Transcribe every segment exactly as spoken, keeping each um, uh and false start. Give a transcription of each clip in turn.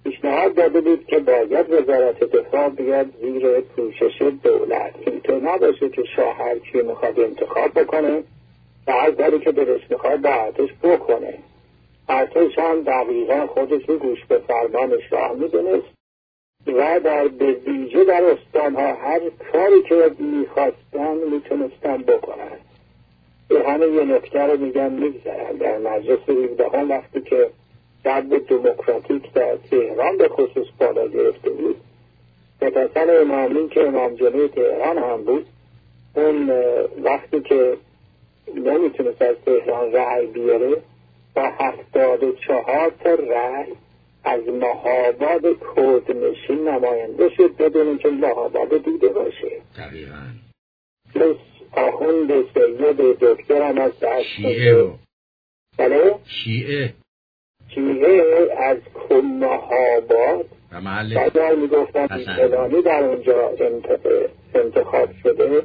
پیشنهاد داده بود که باید وزارت دفاع بیاد زیر پوشش دولت، اینطور نباشه که شاه هر کی میخواد انتخاب بکنه و هر کاری که دلش میخواد با ارتش بکنه. ارتش هم دقیقا خودش رو گوش به فرمان شاه میدونست و در به ویژه در استانها هر کاری که میخواستن میتونستن بکنن. این همه یه نکته رو میگن میگذارن. در مجلس هفدهم وقتی که جذب دموکراتیک در تهران به خصوص بالا گرفته بود، متصل امامی که امام جمعه تهران هم بود، اون وقتی که نمیتونست از تهران رأی بیاره با هفتاد و چهار تا رأی از مهاباد کردنشین نماینده شد بدون که مهاباد دیده باشه. دقیقاً. پس آخوند سید دکتر هم از دست شیعه بله؟ شیعه شیعه از مهاباد و محل بعد میگفتن فلانی در اونجا انتخاب شده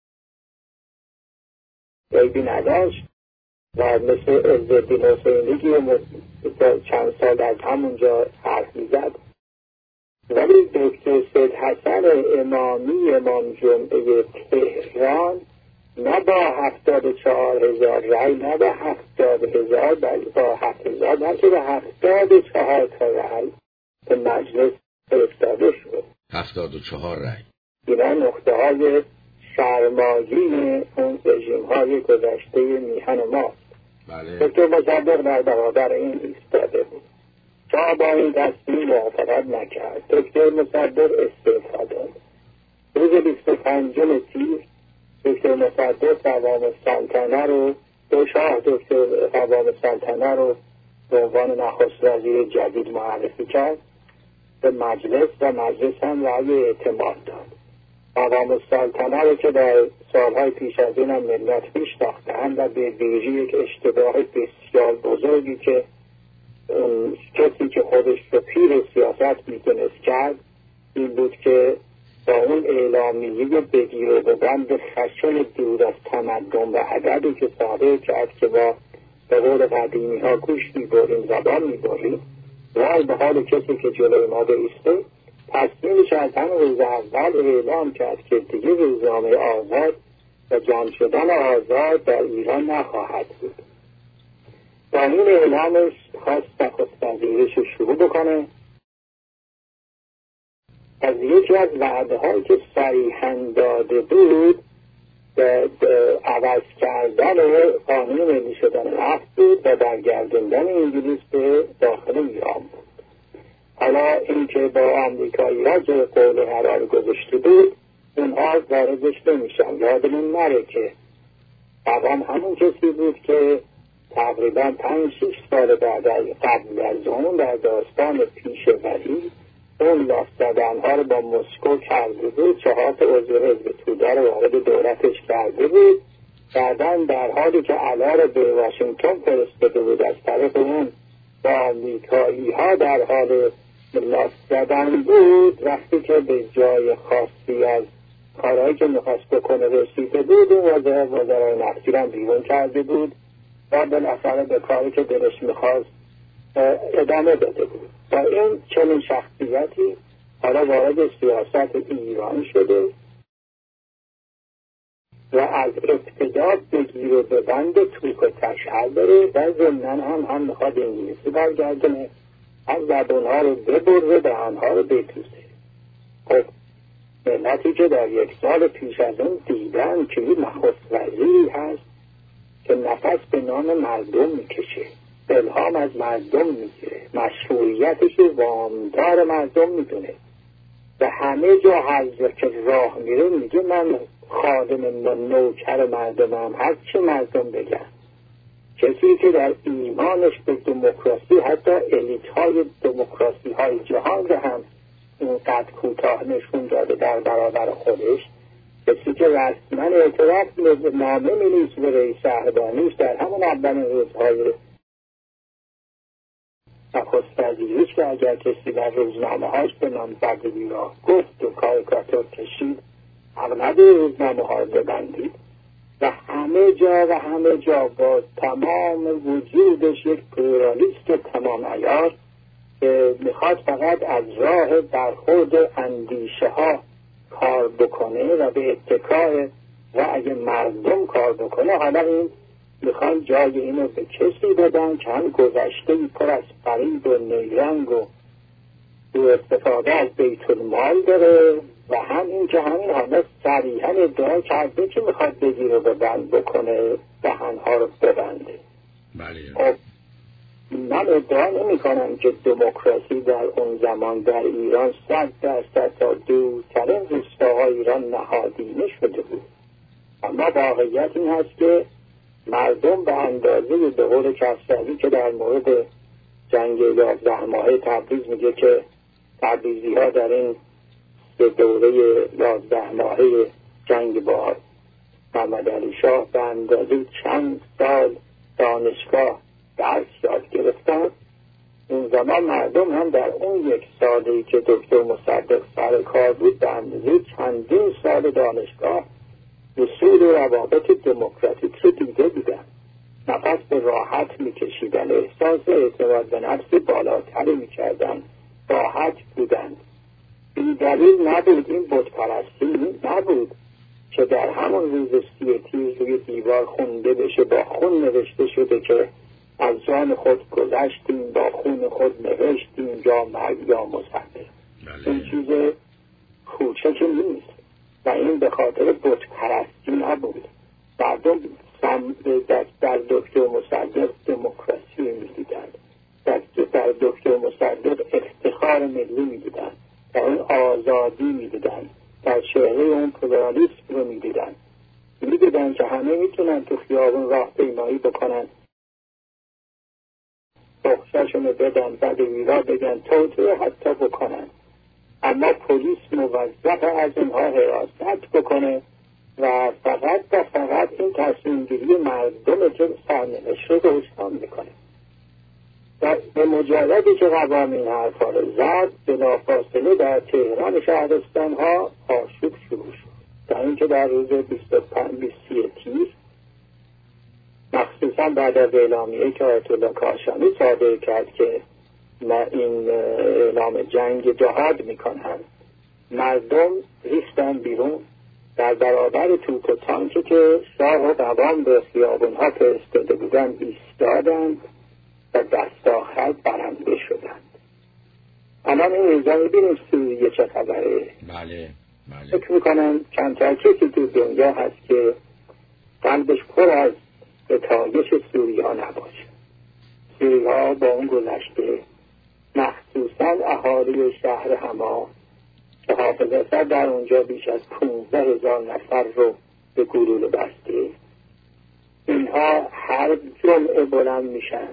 عیبی نداشت و مثل عزالدین حسینی که چند سال از همونجا حرف میزد. ولی دکتر سید حسن امامی امام جمعه تهران نه با هفتاد و چهار هزار رای نه با هفتاد هزار بلکه با هفت هزار بلکه با هفتاد و چهار تا رای به مجلس فرستاده شد. هفتاد و چهار رای. اینا نقطه های سرمایه‌ای اون رژیم های گذشته میهن ماست. بله. دکتر مصدق در برابر این ایستاده بود. شاه با این تصمیم موافقت نکرد. دکتر مصدق استعفا داد. روز بیست و پنجم تیر دکتر مصدق قوام السلطنه رو دو شاه دکتر قوام السلطنه رو به عنوان نخست وزیر جدید معرفی کرد به مجلس و مجلس هم رأی اعتماد داد. قوام السلطنه رو که در سالهای پیش از این هم ملت میشناختند و به ویژه یک اشتباه بسیار بزرگی که کسی که خودش رو پیر سیاست میتونست کرد این بود که با اون اعلامیه بگیر و ببند خشن دور از تمدن و ادبی که صادر کرد که با به قول قدیمی ها گوش میبریم زبان میبریم و به حال کسی که جلوی ما بایسته تصمیمش از همه روز اول اعلام کرد که دیگه روزنامه آزاد و جمع شدن آزاد در ایران نخواهد بود. با این اعلامش خواست نخست وزیرش رو شروع بکنه از یکی از وعده هایی که صریحاً داده بود به عوض کردن قانون ملی شدن نفت بود و برگرداندن انگلیس به داخل ایران بود. حالا اینکه با آمریکایی ها جای قول قرار گذاشته بود اونها واردش نمیشن. یادمون نره که قوام همون کسی بود که تقریبا پنج شش سال بعد قبل از اون در داستان پیشوری اون لاف زدنها رو با مسکو کرده بود، چهار تا عضو حزب توده رو وارد دولتش کرده بود. بعداً در حالی که علا رو به واشنگتن فرستاده بود از طرف اون با آمریکایی ها در حال لاف زدن بود، وقتی که به جای خاصی از کارهایی که میخواست بکنه رسیده بود و وزرای نفتی رو بیرون کرده بود و بالاخره به کاری که دلش میخواست ادامه داده بود. و این چنین شخصیتی حالا وارد سیاست ایران شده و از ابتدا بگیر و ببند توک و تشعر داره و ضمناً هم هم میخواد انگلیسی برگردونه، از زبانها رو ببره دهنها رو بپوسه. خب ملتی که در یک سال پیش از اون دیدن که این نخست وزیری هست که نفس به نام مردم میکشه، الهام از مردم میگیره، مشروعیتش رو وامدار مردم میدونه و همه جا هر جا که راه میره میگه من خادم و نوکر مردمم، هر چی مردم بگن. کسی که در ایمانش به دموکراسی حتی الیت های دموکراسی های جهان رو هم اینقدر کوتاه نشون داده در برابر خودش، کسی که رسما اعتراف نامه می‌نویسه به رئیس شهرداریش در همون اولین روزهای نخست وزیریش که اگر کسی در روزنامه هاش به نام بدی را گفت و کاریکاتور کشید حق نداره روزنامه ها رو ببندید و همه جا و همه جا با تمام وجودش یک پلورالیست تمام عیار که میخواد فقط از راه برخورد اندیشه ها کار بکنه و به اتکای رأی مردم کار بکنه، حالا این میخوان جای اینو به کسی بدن که هم گذشته‌ای پر از فریب و نیرنگ و دو استفاده از بیت المال داره و هم این که همین حالا صریحا ادعا کرده که میخواد بگیر و ببند بکنه، دهنها رو ببنده. بله. من ادعا نمی کنم که دموکراسی در اون زمان در ایران صد درصد تا دورترین روستاهای ایران نهادینه شده بود، اما واقعیت این هست که مردم به اندازه به قول کسروی که در مورد جنگ یازده ماهه تبریز میگه که تبریزی ها در این دوره یازده ماهه جنگ با محمد علی شاه به اندازه چند سال دانشگاه درس یاد گرفتن، اون زمان مردم هم در اون یک سالی که دکتر مصدق سر کار بود به اندازه چندین سال دانشگاه اصول و روابط دموکراتیک رو دیده بودن، نفس به راحت میکشیدن، احساس اعتماد به نفس بالاتری میکردن، راحت بودن. این دلیل نبود، این بتپرستی نبود که در همون روز سی تیر روی دیوار خونده بشه، با خون نوشته شده که از جان خود گذشتیم، با خون خود نوشتیم، یا مرگ یا مصدق. این چیز کوچکی نیست و این به خاطر بتپرستی نبود. مردم در دکتر مصدق دموکراسی می‌دیدند، در دکتر مصدق افتخار ملی می‌دیدند، در اون آزادی می‌دیدند، در چهره اون پلورالیسم رو می‌دیدند، می‌دیدند که همه می‌تونن تو خیابون راه پیمایی بکنن، بخشاشون رو بدن، بعد ویرا بگن، توطئه حتی بکنن، اما پلیس موظف از اونها حراست بکنه و فقط و فقط این تصمیم گیری مردم که سرنوشت رو روشن میکنه. و به مجردی که قوانین حرفا رو زد، بلافاصله در تهران شهرستان ها آشوب شروع شد، تا اینکه در روز بیست و پنج تیر مخصوصا بعد از اعلامیه که آیت الله کاشانی صادر کرد که ما این اعلام جنگ جهاد میکنن، مردم ریختن بیرون، در برابر توپ و تانکی که شاه و قوام به خیابونها فرستاده بودن ایستادند و دست آخر برنده شدند. الان این اینجا میبینیم سوریه چه خبره. بله بله. فکر میکنم کمتر کسی تو دنیا هست که قلبش پر از ستایش سوریه ها نباشه. سوریه ها با اون گذشته، مخصوصا اهالی شهر حما که حافظه در اونجا بیش از پونزده هزار نفر رو به گلوله بسته، اینها هر جمعه بلند میشن،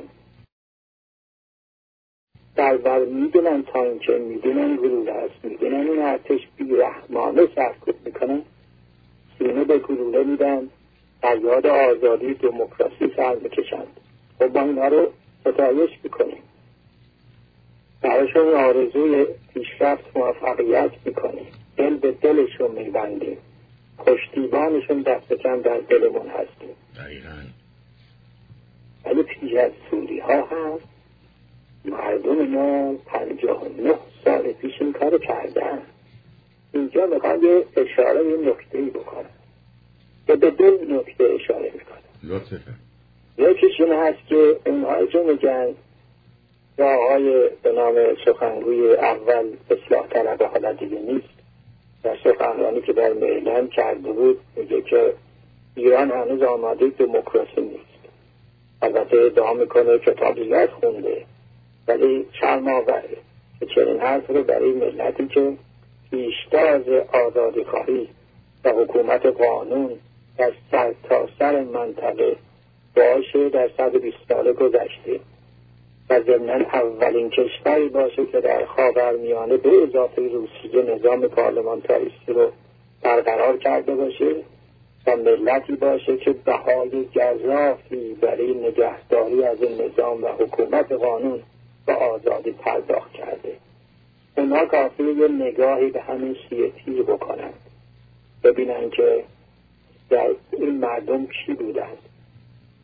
در بر میدونن تانکه، میدونن گلوله است، میدونن این ارتش بیرحمانه سرکوب میکنن، سینه به گلوله میدن، فریاد آزادی دموکراسی سر میکشند. خب با اینها رو ستایش میکنیم، براشون آرزوی پیشرفت موفقیت میکنیم، دل به دلشون میبندیم، پشتیبانشون دست کم در دلمون هستیم. دقیقاً. ولی پیش از سوری ها هم مردم ما پنجاه و نه سال پیش این کار کردن. اینجا میخوام یه اشاره یه نکتهی بکنم که به دل نکته اشاره میکنم. لطفاً. یکیش این هست که اونهایی که میگن و آقای به نام سخنگوی اول اصلاح طلب حالا دیگه نیست، در سخنرانی که در میلان کرده بود میگه که ایران هنوز آماده دموکراسی نیست. البته ادعا میکنه کتاب زیاد خونده، ولی شرم آوره که چنین حرف رو برای ملتی که پیشتاز آزادی خواهی و حکومت قانون در سر تا سر منطقه باشه در صد و بیست ساله گذشته و ضمناً اولین کشوری باشه که در خاورمیانه به اضافه روسیه نظام پارلمانتاریستی رو برقرار کرده باشه و ملتی باشه که بهای گزافی برای نگهداری از این نظام و حکومت قانون و آزادی پرداخت کرده. اونا کافیه یه نگاهی به همین سی تیر بکنن، ببینن که در این مردم چی بودن.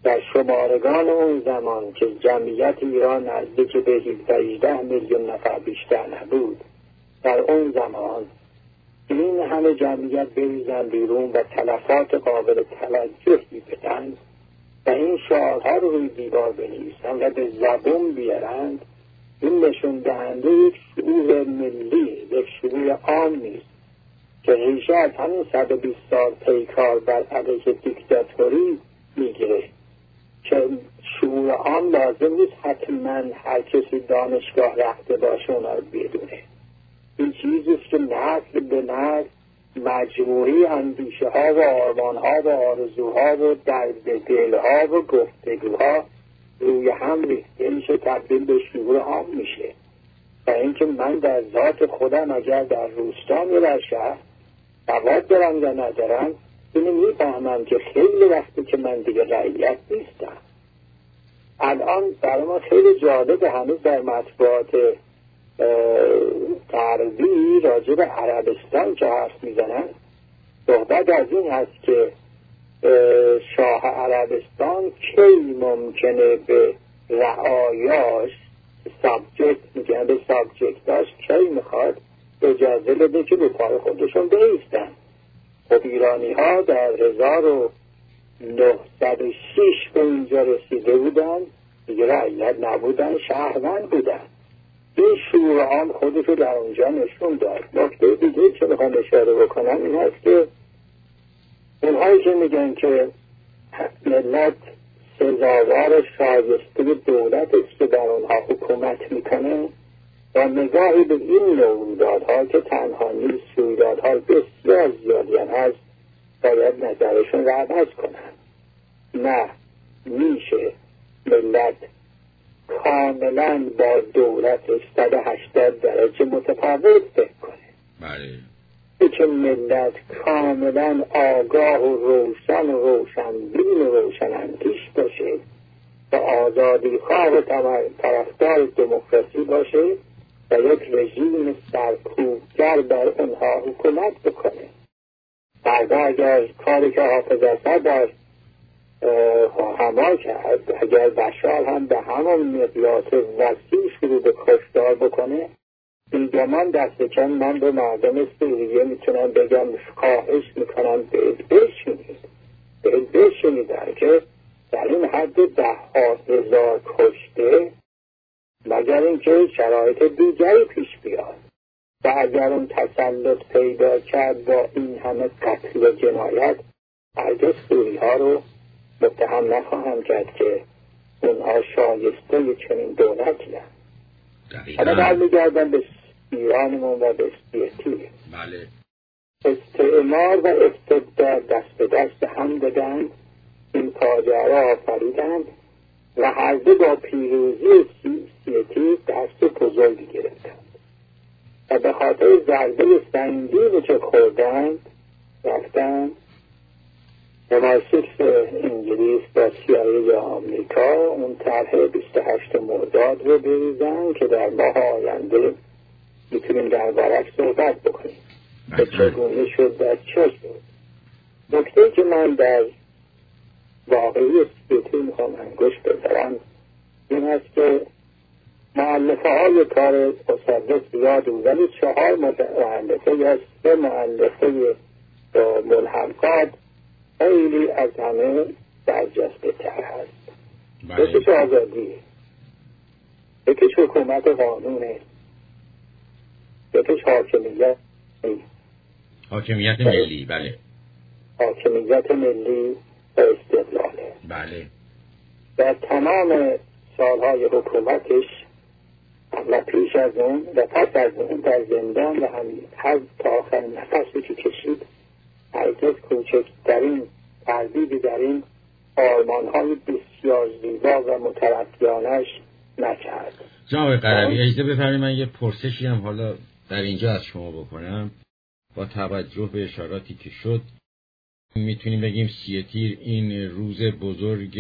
در شمارگان اون زمان که جمعیت ایران نزدیک به هجده میلیون نفر بیشتر نبود، در اون زمان این همه جمعیت بریزن بیرون و تلفات قابل توجهی بدن و این شعارها رو روی دیوار بنویسن و به زبون بیارند، این نشون دهنده یک شعور ملی، یک شعور عام نیست که ریشه از همین صد و بیست سال پیکار بر علیه دیکتاتوری میگیره که شعور عام لازم نیست حتما هر کسی دانشگاه رفته باشه اونا رو بدونه. این چیزیست که نسل به نسل مجموعی اندیشه ها و آرمان ها و آرزوها و درد دلها و گفتگوها روی هم ریخته میشه، تبدیل به شعور عام میشه. و اینکه من در ذات خودم اگر در روستان یا در شهر سواد دارم یا ندارم، اینو میفهمم که خیلی وقتی که من دیگه رعیت نیستم. الان برای ما خیلی جالب هنوز در مطبوعات غربی راجع به عربستان که حرف میزنن، صحبت از این هست که شاه عربستان کی ممکنه به رعایاش سابجکت میگن به سابجکتاش کی میخواد اجازه بده که به پای خودشون بایستن. خب ایرانی ها در هزار و نهصد و شش به اینجا رسیده بودن، دیگه رعیت نبودن، شهروند بودن. این شعور عام خودش رو در اونجا نشون داد. نکته دیگه که میخوام اشاره بکنم این هست که اونهایی که میگن که ملت سزاوار شایسته دولت است که در اونها حکومت میکنه و نگاهی به این نوع رویدادها که تنها نیست، رویدادها بسیار زیادی هست، باید نظرشون رو عوض کنن. نه، میشه ملت کاملا با دولتش صد و هشتاد درجه متفاوت فکر کنه. بله. که ملت کاملا آگاه و روشن و روشنبین و روشناندیش باشه و آزادی خواه و طرفدار دموکراسی باشه و یک رژیم سرکوبگر بر اونها حکومت بکنه. فردا اگر کاری که حافظ اسد در هما کرد، اگر بشار هم به همون مقیاس وسیع شروع به کشتار بکنه، بیگمان دست کم من به مردم سوریه میتونم بگم خواهش میکنم بهت بشینید بهت بشینید که در این حد ده ها هزار کشته، مگر اینکه شرایط دیگری پیش بیاد و اگر اون تسلط پیدا کرد با این همه قتل و جنایت، هرگز سوری ها رو متهم نخواهم کرد که اونها شایسته چنین دولتی هست. حالا برمیگردم به ایرانمون و به سیاسی. بله. استعمار و استبداد دست به دست هم دادند، این تاجرها آفریدند و هر دو با پیروزی سیاسی دست بزرگی گرفتند و به خاطر ضربه سنگینی که خوردند رفتند نمایشگاه انگلیس و سیایی آمریکا اون طرح بیست و هشت مرداد رو بریزن که در ماه آینده میتونیم در برک صحبت بکنیم که چگونه شد و چه شد. نکته که من در واقعی سیاسی میخوام انگشت بذارم این هست که مؤلفه های کار مصدق زیاد بود، ولی چهار مؤلفه یا سه مؤلفه ملحقات خیلی از همه برجسته تر هست. یکیش آزادی، یکیش حکومت قانونه، یکیش حاکمیت حاکمیت ملی. بله. حاکمیت ملی و استقلاله. بله. در تمام سالهای حکومتش و پیش از اون و پس از اون در زندان و همین هر تا آخر نفسی که کشید هرگز کوچکترین تردیدی در این آرمان‌های بسیار زیبا و مترقیانش نکرد. جناب قربی اجازه بفرمایید من یه پرسشی هم حالا در اینجا از شما بکنم. با توجه به اشاراتی که شد میتونیم بگیم سی تیر این روز بزرگ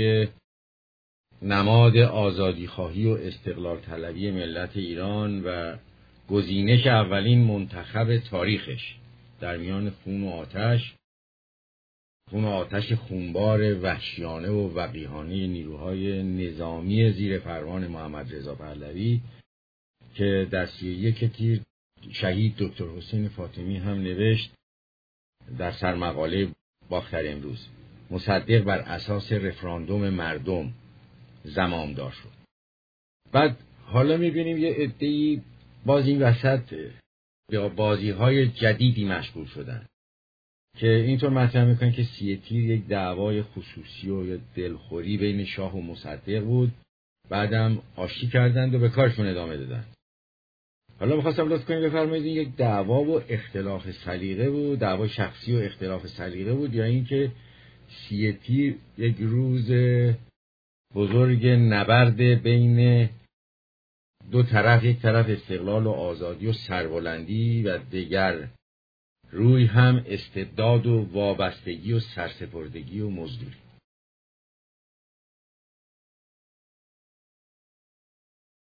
نماد آزادی خواهی و استقلال طلبی ملت ایران و گزینش اولین منتخب تاریخش در میان خون و آتش اون آتش خونبار وحشیانه و وقیحانه نیروهای نظامی زیر فرمان محمد رضا پهلوی که در سی و یک تیر شهید دکتر حسین فاطمی هم نوشت در سرمقاله باختر امروز، مصدق بر اساس رفراندوم مردم زمامدار شد. بعد حالا میبینیم یه عده‌ای باز این وسط یا بازی‌های جدیدی مشغول شدن که اینطور مطرح میکنن که سی تیر یک دعوای خصوصی و یا دلخوری بین شاه و مصدق بود، بعدم آشتی کردند و به کارشون ادامه دادن. حالا میخواستم لطف کنید بفرمایید این یک دعوا و اختلاف سلیقه بود، دعوا شخصی و اختلاف سلیقه بود، یا اینکه سی تیر یک روز بزرگ نبرد بین دو طرف، یک طرف استقلال و آزادی و سربلندی و دیگر روی هم استبداد و وابستگی و سرسپردگی و مزدوری.